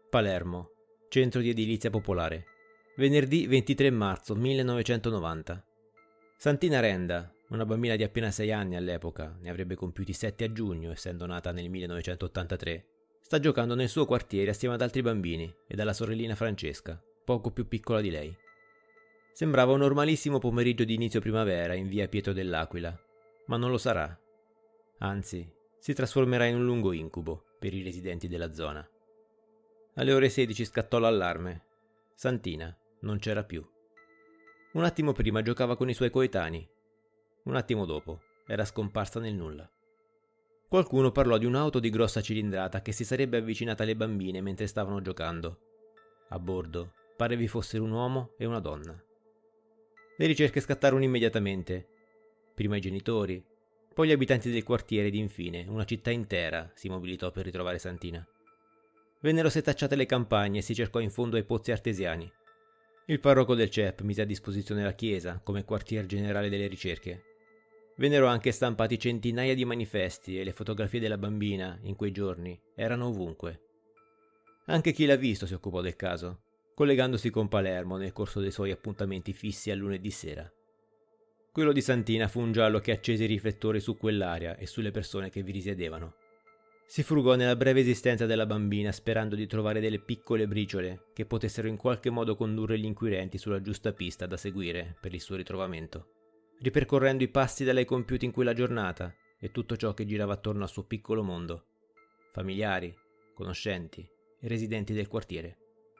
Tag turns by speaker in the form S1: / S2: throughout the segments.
S1: Palermo, centro di edilizia popolare. Venerdì 23 marzo 1990. Santina Renda, una bambina di appena 6 anni all'epoca, ne avrebbe compiuti 7 a giugno, essendo nata nel 1983, sta giocando nel suo quartiere assieme ad altri bambini e alla sorellina Francesca, poco più piccola di lei. Sembrava un normalissimo pomeriggio di inizio primavera in via Pietro dell'Aquila, ma non lo sarà. Anzi, si trasformerà in un lungo incubo per i residenti della zona. Alle ore 16 scattò l'allarme. Santina non c'era più. Un attimo prima giocava con i suoi coetanei. Un attimo dopo era scomparsa nel nulla. Qualcuno parlò di un'auto di grossa cilindrata che si sarebbe avvicinata alle bambine mentre stavano giocando. A bordo pare vi fossero un uomo e una donna. Le ricerche scattarono immediatamente. Prima i genitori, poi gli abitanti del quartiere ed infine una città intera si mobilitò per ritrovare Santina. Vennero setacciate le campagne e si cercò in fondo ai pozzi artesiani. Il parroco del CEP mise a disposizione la chiesa come quartier generale delle ricerche. Vennero anche stampati centinaia di manifesti e le fotografie della bambina, in quei giorni, erano ovunque. Anche chi l'ha visto si occupò del caso, collegandosi con Palermo nel corso dei suoi appuntamenti fissi al lunedì sera. Quello di Santina fu un giallo che accese i riflettori su quell'area e sulle persone che vi risiedevano. Si frugò nella breve esistenza della bambina sperando di trovare delle piccole briciole che potessero in qualche modo condurre gli inquirenti sulla giusta pista da seguire per il suo ritrovamento, ripercorrendo i passi da lei compiuti in quella giornata e tutto ciò che girava attorno al suo piccolo mondo, familiari, conoscenti e residenti del quartiere.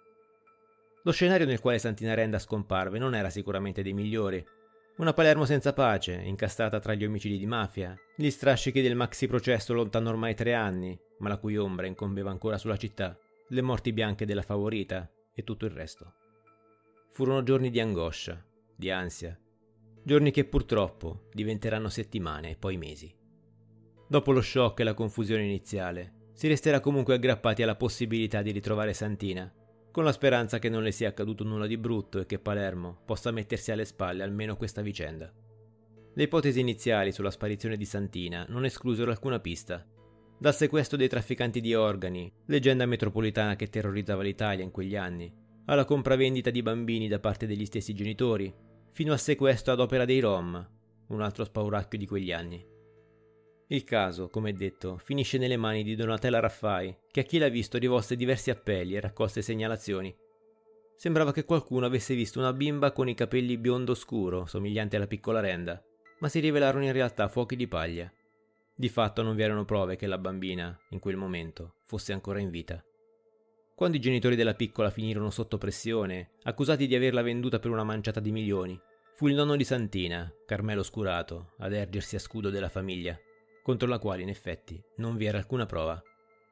S1: Lo scenario nel quale Santina Renda scomparve non era sicuramente dei migliori. Una Palermo senza pace, incastrata tra gli omicidi di mafia, gli strascichi del maxi processo lontano ormai 3 anni, ma la cui ombra incombeva ancora sulla città, le morti bianche della favorita e tutto il resto. Furono giorni di angoscia, di ansia, giorni che purtroppo diventeranno settimane e poi mesi. Dopo lo shock e la confusione iniziale, si resterà comunque aggrappati alla possibilità di ritrovare Santina, con la speranza che non le sia accaduto nulla di brutto e che Palermo possa mettersi alle spalle almeno questa vicenda. Le ipotesi iniziali sulla sparizione di Santina non esclusero alcuna pista. Dal sequestro dei trafficanti di organi, leggenda metropolitana che terrorizzava l'Italia in quegli anni, alla compravendita di bambini da parte degli stessi genitori, fino al sequestro ad opera dei Rom, un altro spauracchio di quegli anni. Il caso, come detto, finisce nelle mani di Donatella Raffai, che a chi l'ha visto rivolse diversi appelli e raccolse segnalazioni. Sembrava che qualcuno avesse visto una bimba con i capelli biondo scuro, somigliante alla piccola Renda, ma si rivelarono in realtà fuochi di paglia. Di fatto non vi erano prove che la bambina, in quel momento, fosse ancora in vita. Quando i genitori della piccola finirono sotto pressione, accusati di averla venduta per una manciata di milioni, fu il nonno di Santina, Carmelo Scurato, ad ergersi a scudo della famiglia, contro la quale in effetti non vi era alcuna prova.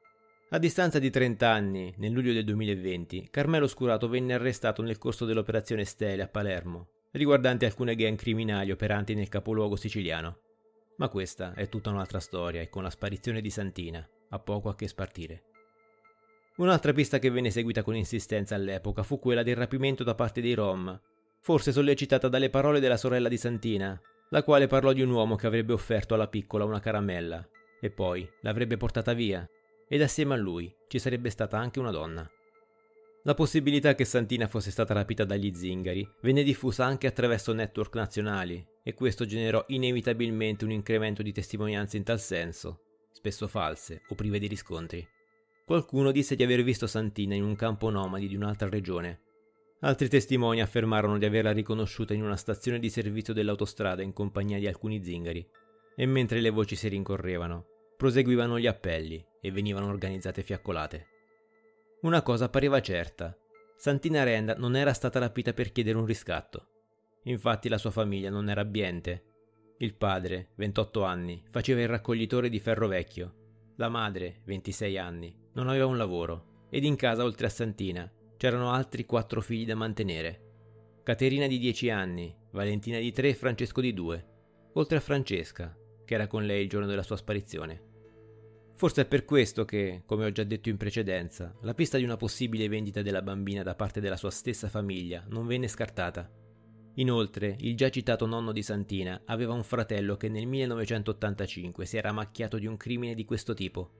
S1: A distanza di 30 anni, nel luglio del 2020, Carmelo Scurato venne arrestato nel corso dell'operazione Stele a Palermo, riguardante alcune gang criminali operanti nel capoluogo siciliano. Ma questa è tutta un'altra storia e con la sparizione di Santina ha poco a che spartire. Un'altra pista che venne seguita con insistenza all'epoca fu quella del rapimento da parte dei Rom, forse sollecitata dalle parole della sorella di Santina, la quale parlò di un uomo che avrebbe offerto alla piccola una caramella e poi l'avrebbe portata via, ed assieme a lui ci sarebbe stata anche una donna. La possibilità che Santina fosse stata rapita dagli zingari venne diffusa anche attraverso network nazionali e questo generò inevitabilmente un incremento di testimonianze in tal senso, spesso false o prive di riscontri. Qualcuno disse di aver visto Santina in un campo nomadi di un'altra regione. Altri testimoni affermarono di averla riconosciuta in una stazione di servizio dell'autostrada in compagnia di alcuni zingari, e mentre le voci si rincorrevano, proseguivano gli appelli e venivano organizzate fiaccolate. Una cosa pareva certa: Santina Renda non era stata rapita per chiedere un riscatto. Infatti la sua famiglia non era abbiente. Il padre, 28 anni, faceva il raccoglitore di ferro vecchio. La madre, 26 anni, non aveva un lavoro, ed in casa oltre a Santina c'erano altri 4 figli da mantenere. Caterina di 10 anni, Valentina di 3 e Francesco di 2, oltre a Francesca, che era con lei il giorno della sua sparizione. Forse è per questo che, come ho già detto in precedenza, la pista di una possibile vendita della bambina da parte della sua stessa famiglia non venne scartata. Inoltre, il già citato nonno di Santina aveva un fratello che nel 1985 si era macchiato di un crimine di questo tipo.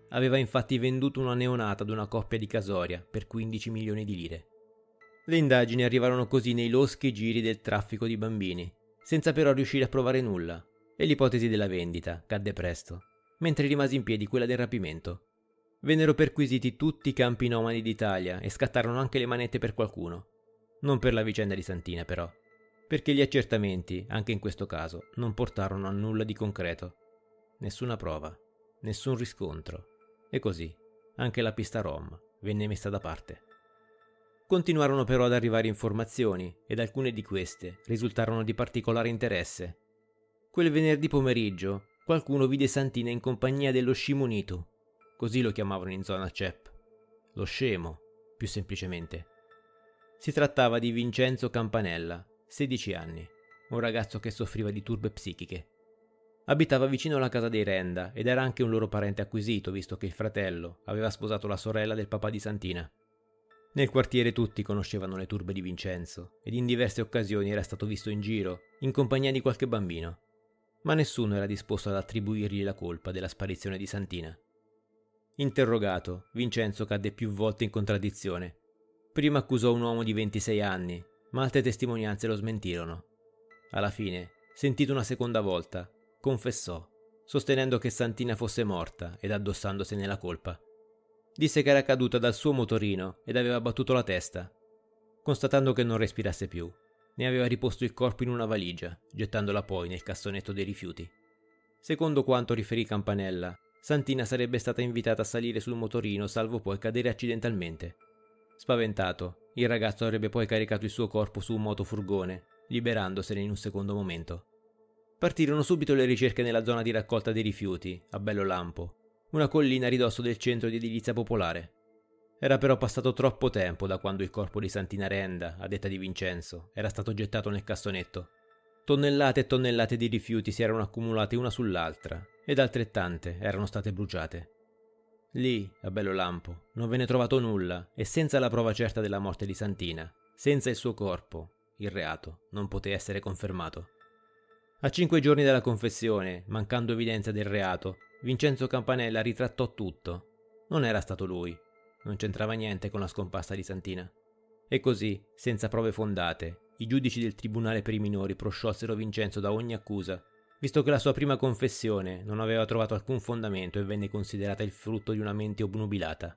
S1: aveva infatti venduto una neonata ad una coppia di Casoria per 15 milioni di lire. Le indagini arrivarono così nei loschi giri del traffico di bambini, senza però riuscire a provare nulla, e l'ipotesi della vendita cadde presto, mentre rimase in piedi quella del rapimento. Vennero perquisiti tutti i campi nomadi d'Italia e scattarono anche le manette per qualcuno. Non per la vicenda di Santina, però, perché gli accertamenti, anche in questo caso, non portarono a nulla di concreto. Nessuna prova, nessun riscontro. E così, anche la pista Rom venne messa da parte. Continuarono però ad arrivare informazioni, ed alcune di queste risultarono di particolare interesse. Quel venerdì pomeriggio, qualcuno vide Santina in compagnia dello scimunito, così lo chiamavano in zona CEP, lo scemo, più semplicemente. Si trattava di Vincenzo Campanella, 16 anni, un ragazzo che soffriva di turbe psichiche. Abitava vicino alla casa dei Renda ed era anche un loro parente acquisito, visto che il fratello aveva sposato la sorella del papà di Santina. Nel quartiere tutti conoscevano le turbe di Vincenzo ed in diverse occasioni era stato visto in giro, in compagnia di qualche bambino, ma nessuno era disposto ad attribuirgli la colpa della sparizione di Santina. Interrogato, Vincenzo cadde più volte in contraddizione. Prima accusò un uomo di 26 anni, ma altre testimonianze lo smentirono. Alla fine, sentito una seconda volta, confessò, sostenendo che Santina fosse morta ed addossandosene la colpa. Disse che era caduta dal suo motorino ed aveva battuto la testa. Constatando che non respirasse più, ne aveva riposto il corpo in una valigia, gettandola poi nel cassonetto dei rifiuti. Secondo quanto riferì Campanella, Santina sarebbe stata invitata a salire sul motorino salvo poi cadere accidentalmente. Spaventato, il ragazzo avrebbe poi caricato il suo corpo su un motofurgone, liberandosene in un secondo momento. Partirono subito le ricerche nella zona di raccolta dei rifiuti, a Bello Lampo, una collina a ridosso del centro di edilizia popolare. Era però passato troppo tempo da quando il corpo di Santina Renda, a detta di Vincenzo, era stato gettato nel cassonetto. Tonnellate e tonnellate di rifiuti si erano accumulate una sull'altra, ed altrettante erano state bruciate. Lì, a Bello Lampo, non venne trovato nulla e senza la prova certa della morte di Santina, senza il suo corpo, il reato non poté essere confermato. A 5 giorni dalla confessione, mancando evidenza del reato, Vincenzo Campanella ritrattò tutto. Non era stato lui, non c'entrava niente con la scomparsa di Santina. E così, senza prove fondate, i giudici del Tribunale per i minori prosciolsero Vincenzo da ogni accusa, visto che la sua prima confessione non aveva trovato alcun fondamento e venne considerata il frutto di una mente obnubilata.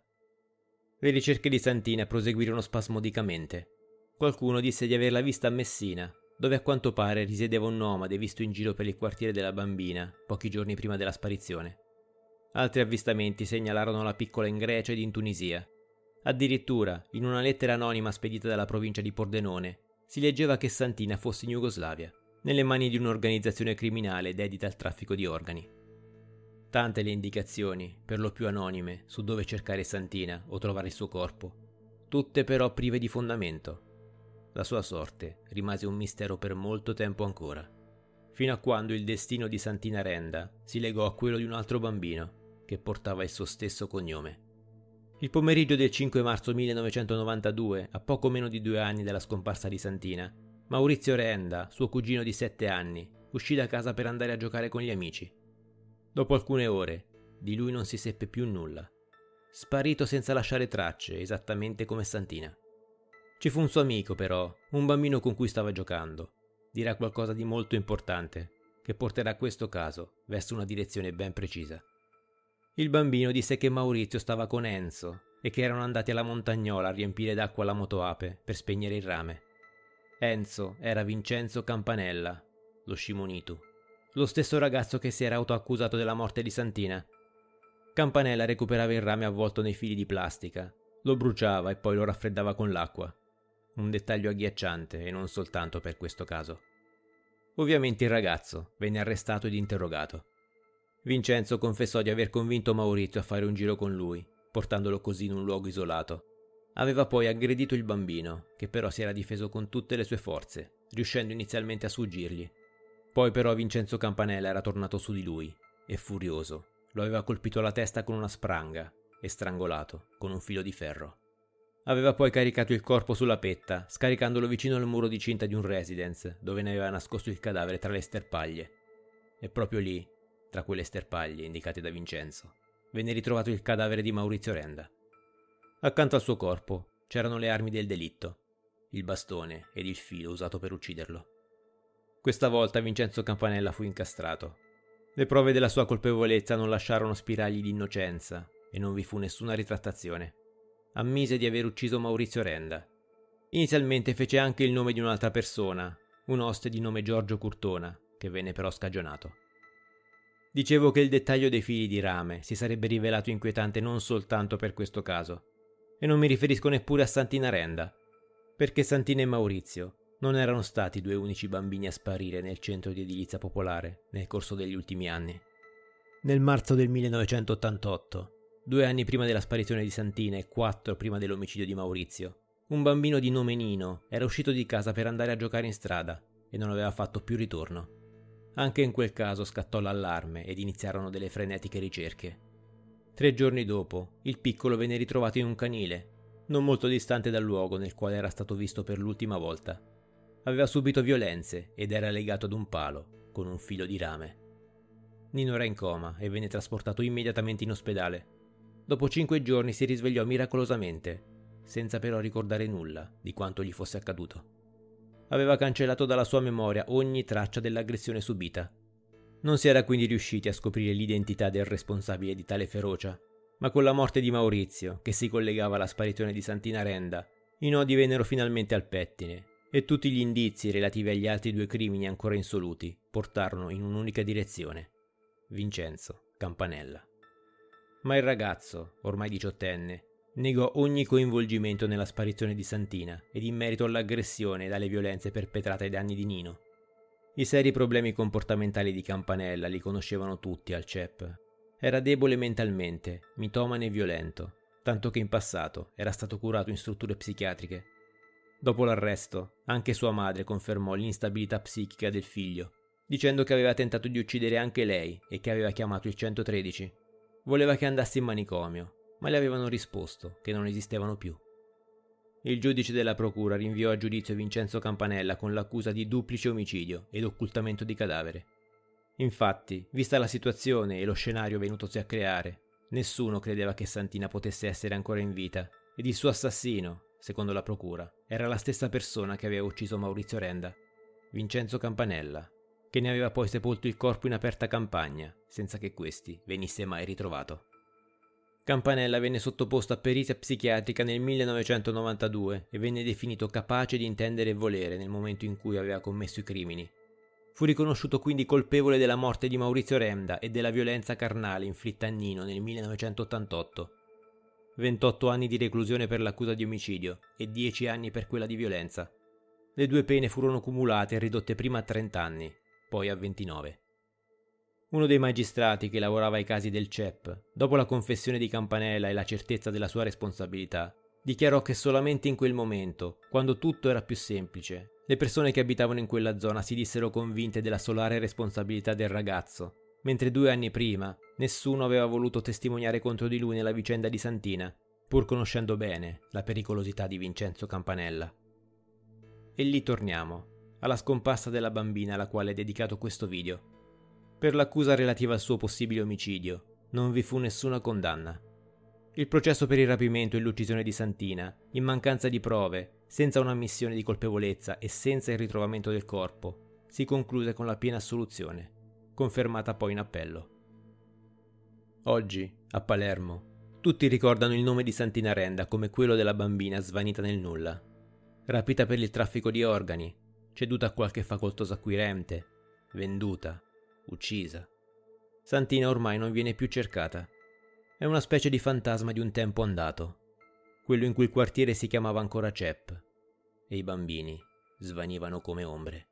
S1: Le ricerche di Santina proseguirono spasmodicamente. Qualcuno disse di averla vista a Messina, dove a quanto pare risiedeva un nomade visto in giro per il quartiere della Bambina, pochi giorni prima della sparizione. Altri avvistamenti segnalarono la piccola in Grecia ed in Tunisia. Addirittura, in una lettera anonima spedita dalla provincia di Pordenone, si leggeva che Santina fosse in Jugoslavia, nelle mani di un'organizzazione criminale dedita al traffico di organi. Tante le indicazioni, per lo più anonime, su dove cercare Santina o trovare il suo corpo, tutte però prive di fondamento. La sua sorte rimase un mistero per molto tempo ancora, fino a quando il destino di Santina Renda si legò a quello di un altro bambino che portava il suo stesso cognome. Il pomeriggio del 5 marzo 1992, a poco meno di 2 anni dalla scomparsa di Santina, Maurizio Renda, suo cugino di 7 anni, uscì da casa per andare a giocare con gli amici. Dopo alcune ore, di lui non si seppe più nulla. Sparito senza lasciare tracce, esattamente come Santina. Ci fu un suo amico, però, un bambino con cui stava giocando. Dirà qualcosa di molto importante, che porterà questo caso verso una direzione ben precisa. Il bambino disse che Maurizio stava con Enzo e che erano andati alla Montagnola a riempire d'acqua la motoape per spegnere il rame. Enzo era Vincenzo Campanella, lo scimunito, lo stesso ragazzo che si era autoaccusato della morte di Santina. Campanella recuperava il rame avvolto nei fili di plastica, lo bruciava e poi lo raffreddava con l'acqua. Un dettaglio agghiacciante e non soltanto per questo caso. Ovviamente il ragazzo venne arrestato ed interrogato. Vincenzo confessò di aver convinto Maurizio a fare un giro con lui, portandolo così in un luogo isolato. Aveva poi aggredito il bambino, che però si era difeso con tutte le sue forze, riuscendo inizialmente a sfuggirgli. Poi però Vincenzo Campanella era tornato su di lui, e furioso, lo aveva colpito alla testa con una spranga e strangolato con un filo di ferro. Aveva poi caricato il corpo sulla petta, scaricandolo vicino al muro di cinta di un residence, dove ne aveva nascosto il cadavere tra le sterpaglie. E proprio lì, tra quelle sterpaglie indicate da Vincenzo, venne ritrovato il cadavere di Maurizio Renda. Accanto al suo corpo c'erano le armi del delitto, il bastone ed il filo usato per ucciderlo. Questa volta Vincenzo Campanella fu incastrato. Le prove della sua colpevolezza non lasciarono spiragli di innocenza e non vi fu nessuna ritrattazione. Ammise di aver ucciso Maurizio Renda. Inizialmente fece anche il nome di un'altra persona, un oste di nome Giorgio Curtona, che venne però scagionato. Dicevo che il dettaglio dei fili di rame si sarebbe rivelato inquietante non soltanto per questo caso, e non mi riferisco neppure a Santina Renda, perché Santina e Maurizio non erano stati i due unici bambini a sparire nel centro di edilizia popolare nel corso degli ultimi anni. Nel marzo del 1988, 2 anni prima della sparizione di Santina e 4 prima dell'omicidio di Maurizio, un bambino di nome Nino era uscito di casa per andare a giocare in strada e non aveva fatto più ritorno. Anche in quel caso scattò l'allarme ed iniziarono delle frenetiche ricerche. 3 giorni dopo, il piccolo venne ritrovato in un canile, non molto distante dal luogo nel quale era stato visto per l'ultima volta. Aveva subito violenze ed era legato ad un palo con un filo di rame. Nino era in coma e venne trasportato immediatamente in ospedale. Dopo 5 giorni si risvegliò miracolosamente, senza però ricordare nulla di quanto gli fosse accaduto. Aveva cancellato dalla sua memoria ogni traccia dell'aggressione subita. Non si era quindi riusciti a scoprire l'identità del responsabile di tale ferocia, ma con la morte di Maurizio, che si collegava alla sparizione di Santina Renda, i nodi vennero finalmente al pettine e tutti gli indizi relativi agli altri 2 crimini ancora insoluti portarono in un'unica direzione: Vincenzo Campanella. Ma il ragazzo, ormai 18enne, negò ogni coinvolgimento nella sparizione di Santina ed in merito all'aggressione ed alle violenze perpetrate ai danni di Nino. I seri problemi comportamentali di Campanella li conoscevano tutti al CEP. Era debole mentalmente, mitomane e violento, tanto che in passato era stato curato in strutture psichiatriche. Dopo l'arresto, anche sua madre confermò l'instabilità psichica del figlio, dicendo che aveva tentato di uccidere anche lei e che aveva chiamato il 113. Voleva che andassi in manicomio, ma le avevano risposto che non esistevano più. Il giudice della procura rinviò a giudizio Vincenzo Campanella con l'accusa di duplice omicidio ed occultamento di cadavere. Infatti, vista la situazione e lo scenario venutosi a creare, nessuno credeva che Santina potesse essere ancora in vita ed il suo assassino, secondo la procura, era la stessa persona che aveva ucciso Maurizio Renda, Vincenzo Campanella, che ne aveva poi sepolto il corpo in aperta campagna, senza che questi venisse mai ritrovato. Campanella venne sottoposto a perizia psichiatrica nel 1992 e venne definito capace di intendere e volere nel momento in cui aveva commesso i crimini. Fu riconosciuto quindi colpevole della morte di Maurizio Renda e della violenza carnale inflitta a Nino nel 1988. 28 anni di reclusione per l'accusa di omicidio e 10 anni per quella di violenza. Le 2 pene furono cumulate e ridotte prima a 30 anni, poi a 29. Uno dei magistrati che lavorava ai casi del CEP, dopo la confessione di Campanella e la certezza della sua responsabilità, dichiarò che solamente in quel momento, quando tutto era più semplice, le persone che abitavano in quella zona si dissero convinte della solare responsabilità del ragazzo, mentre 2 anni prima nessuno aveva voluto testimoniare contro di lui nella vicenda di Santina, pur conoscendo bene la pericolosità di Vincenzo Campanella. E lì torniamo, alla scomparsa della bambina alla quale è dedicato questo video. Per l'accusa relativa al suo possibile omicidio non vi fu nessuna condanna. Il processo per il rapimento e l'uccisione di Santina, in mancanza di prove, senza un'ammissione di colpevolezza e senza il ritrovamento del corpo, si concluse con la piena assoluzione, confermata poi in appello. Oggi, a Palermo, tutti ricordano il nome di Santina Renda come quello della bambina svanita nel nulla, rapita per il traffico di organi, ceduta a qualche facoltoso acquirente, venduta, uccisa. Santina ormai non viene più cercata. È una specie di fantasma di un tempo andato, quello in cui il quartiere si chiamava ancora CEP e i bambini svanivano come ombre.